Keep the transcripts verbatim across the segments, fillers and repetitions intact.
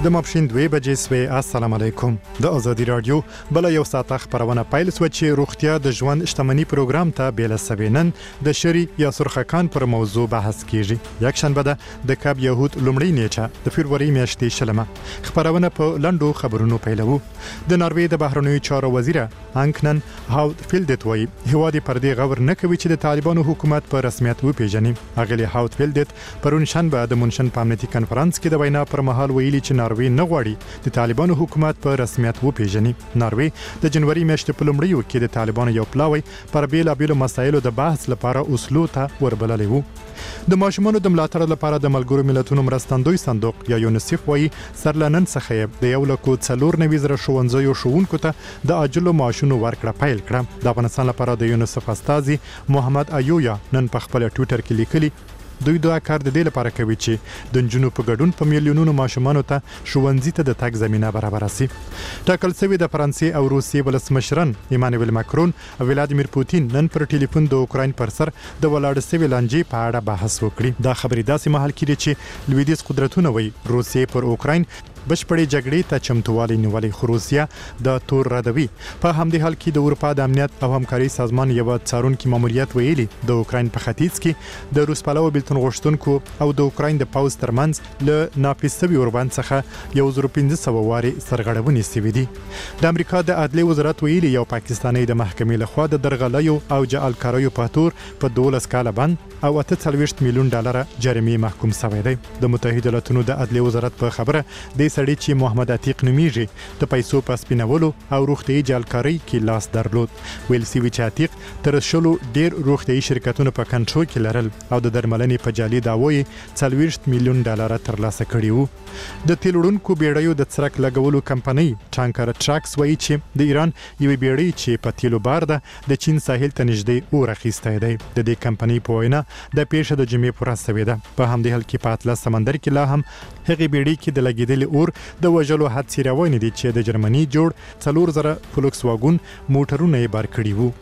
د ماپښین دوه بجې سوې. السلام علیکم. د ازادي رادیو بل یو ساعت خبرونه پایل سو چې روغتیا د ژوند شتمنۍ پروګرام ته بیل سوینن د شری یا سرخکان پر موضوع بحث کیږي. یک شنبه ده د کاب یهود لومړی نیټه د فبرवरी میاشتې شلمه خبرونه په لندو خبرونو پیلوو. د ناروې د بهرنیو چارو وزیر انکنن هاوت فیلډت وایي هوادي پر دې غور نه کوي چې د طالبانو حکومت په رسمیت وپیژني. اغلی هاوت فیلډت پرون شنبه د منشن په امنیتي کنفرانس کې د وینا پر مهال ویلي چې ناروې نه غواړي د طالبانو حکومت په رسمیت وپیژني. ناروې د جنوري میاشتې په لومړیو کې د طالبانو یو پلاوی پر بیلابیلو مسایلو د بحث لپاره اوسلو ته وربللی وو. د ماشومانو د ملاتړ لپاره د ملګرو ملتونو مرستندوی صندوق یا یونیسف وایي سرلنن څخه د یو لکو څلور نوي زره ښوونځیو ښوونکو ته د اجلو معاشونو ورکړه پیل کړه. د افغانستان لپاره د یونیسف استازي محمد ایویا نن په خپل ټویټر کې لیکلي دوی دا کار د دې لپاره کوي چې د جنونو په ګډون په میلیونونو ماشومانو ته ښوونځي ته د تګ زمينه برابر شي. ټاکل شوی د فرانسې او روسیې ولسمشران ایمانوئل ماکرون او ولادیمیر پوتین نن پر ټلیفون د اوکراین پر سر د ولاړ سوي لانجې په اړه بحث وکړي. دا خبرې داسې مهال کې چې لویدیځ قدرتونه وایي روسیې پر اوکراین بشپړې جګړې ته چمتووالی نیولې خو روسیا د تور ردوي. په همدې حال کې د اروپا د امنیت او همکاري سازمان یو څارونکي ماموریت ویلي د اوکراین په ختیځ کې د روس پلوه بیلتون غوښتونکو او د اوکراین د پاوز ترمنځ له ناپیسوي اوربند څخه یو زر پنځه سوه واري سرغړونې سوي دي. د امریکا د عدلي وزارت ویلي یو پاکستاني د محکمې لخوا د درغلیو او جعلکاریو په تور په دولس کاله بند او اته څلوېښت میلیون ډالر جریمې محکوم شوی دی. د متحده ایالاتونو د عدلي وزارت په خبره د سړي چې محمد عتیق نومیږي د پیسو په سپینولو او روغتیايي جعلکاری کې لاس درلود. ویل سوي چې عتیق تر شلو ډیر روغتیايي شرکتونو په کنټرول کې لرل او د درملنې په جعلي داوی څلوېښت میلیون ډالر ترلاسه کړي وو. د تیل وړونکو بیړیو د څرک لګولو کمپنۍ ټانکر ټراکس وایي چې د ایران یوه بیړۍ چې په تیلو بار ده د چین ساحل ته نږدې اور اخیستی دی. د دې کمپنۍ په وینا د پیښه د جمعې پر ورځ شوې ده. په همدې حال کې په اطلس سمندر کې لا هم هغې بیړۍ کې د لګېدلي اور د وژلو حادثې روانې دي چې د جرمني جوړ څلور زره فولکس واګون موټرونه یې بار کړي وو.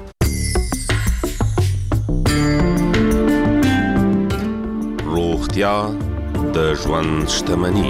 روغتیا د ژوند شتمني.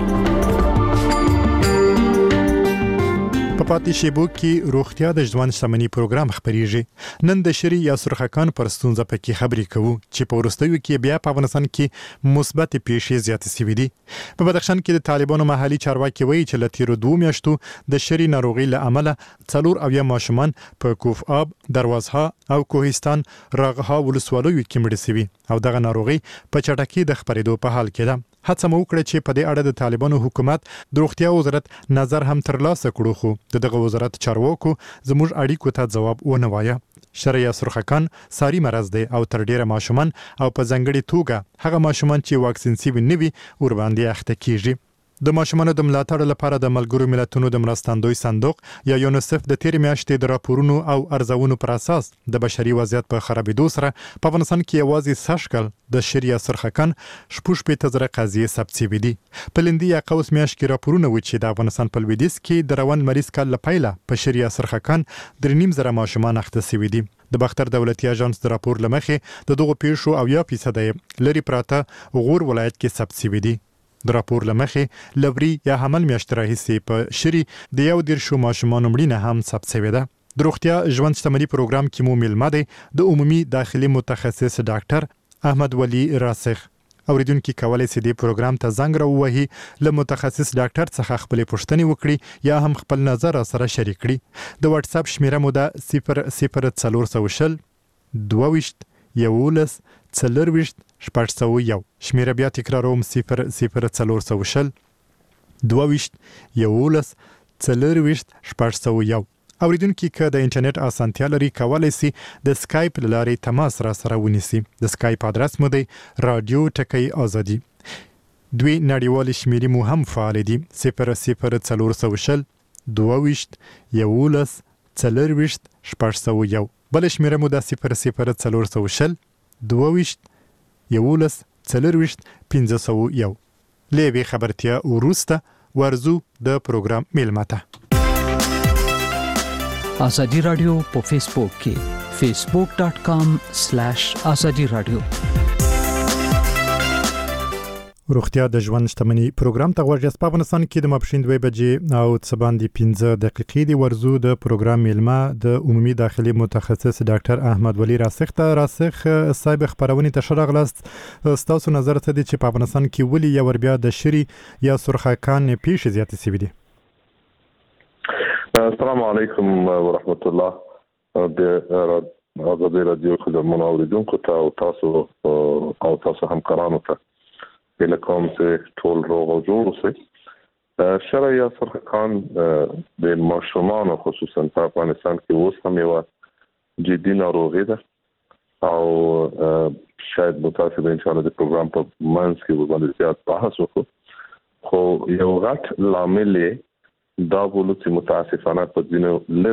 په پاتې شیبو کې روغتیا د ژوند شتمنۍ پروګرام خبريږي. نن د شری یا سرخکان پر ستونزه پکې خبرې کوو چې په ورستیو کې بیا په افغانستان کې مثبت پیښې زیاتې شوې دي. په بدخشان کې د طالبانو محلي چارواکي وایي چې ل تیرو دوه میاشتو د شری ناروغي له امله څلور اویا ماشومان په کوف آب، دروازها او کوهستان راغها ولسوالیو کې مړ شوي او دغه ناروغي په چټکۍ د خبرېدو په حال کې ده. هڅه مو وکړه چې په دې اړه د طالبانو حکومت د روغتیا وزارت نظر هم ترلاسه کړو خو د دغه وزارت چارواکو زموږ اړیکو ته ځواب ونه وایه. شری سرخکان ساری مرض دی او تر ډیره ماشومان او په ځانګړي توګه هغه ماشومان چې واکسین شوي نه وي ورباندې اخته کیږي. د ماشومانو د ملاتړ لپاره د ملګرو ملتونو د مرستندوی صندوق یا یونیسف د تیر میاشتې د راپورونو او ارزونو پر اساس د بشري وضعیت په خرابېدو سره په افغانستان کې یوازې سږکال د شری سرخکان شپږ شپېته زره قضیې ثبت شوي دي. په لندي یا قوس میاشت کې راپورونه و چې د افغانستان په لویدیځ کې د روان مریض کال له پیله په شری سرخکان درې نیم زره ماشومان اخته شوي دي. د باختر دولتي اژانس د راپور له مخې د دغو پیښو اویا فیصده لرې پراته غور ولایت کې ثبت شوي دي. د راپور له مخې لوري یا حمل میاشت راهیسې په شری د یو دېرشو ماشومانو مړینه هم ثبت شوې ده. د روغتیا ژوند شتمنۍ پروګرام کې مو میلمه دی د عمومي داخلي متخصص ډاکټر احمد ولی راسخ. اوریدونکو کولای شي د پروګرام ته زنګ راووهي له متخصص ډاکټر څخه خپل پوښتنې وکړي یا هم خپل نظر سره شریک کړي. د واتس اپ شمیره مو ده صفر صفر څلور سوه شل دوه ویشت یولس څلرویشت شپږ سوه یو. شمیره بیا تکراروم صفر صفر څلور سوه شل دوه ویشت یولس څلرویشت شپږ سوه یو. اوریدونکو که د انټرنیټ اسانتیا لري کولای شي د سکایپ له لارې تماس را سره ونیسي. د سکایپ ادرس مو دی رادیو ټکی آزادي. دوی نړیوال شمیرې مو هم فعال دي صفر صفر څلور سوه شل دوه ویشت یولس څلرویشت شپږ سوه یو. بل شمیره مو ده صفر صفر څلور سوه شل دوه ویشت یولس څلرویشت پنځه سوه یو. له یوې خبرتیا وروسته ورزو د پروګرام میلمه ته. آزادی رادیو په فیسبوک کې فیسبوک ډاٹ کام سلیش آزادی رادیو. روغتیا د ژوند شتمنۍ پروګرام ته ورغاست په افغانستان کې د ماپښین دوه بجې او څه باندې پنځه دقیقې دی ورزو د پروګرام میلمه د عمومي داخلي متخصص ډاکټر احمد ولی راسخ ته راسخ صاحب خبرونه ته شرغلاست تاسو نظر ته دي چې په افغانستان کې ولي یا ور بیا د شری یا سرخکان پیش زیات سی وي. السلام علیکم ورحمت الله د آزادی رادیو خدمت اوریدونکو ته او تاسو او تاسو همکارانو ته بله کوم چې ټول روغ او جوړ اوسئ. شری یا سرخکان د ماشومانو خصوصا په افغانستان کې اوس هم یو جدي ناروغي ده او شاید متاسف ان شاء الله د پروګرام په منځ کې باندې زیات بحث وکړو خو یو غټ لامل دا بولو چې متاسفانه په ځینو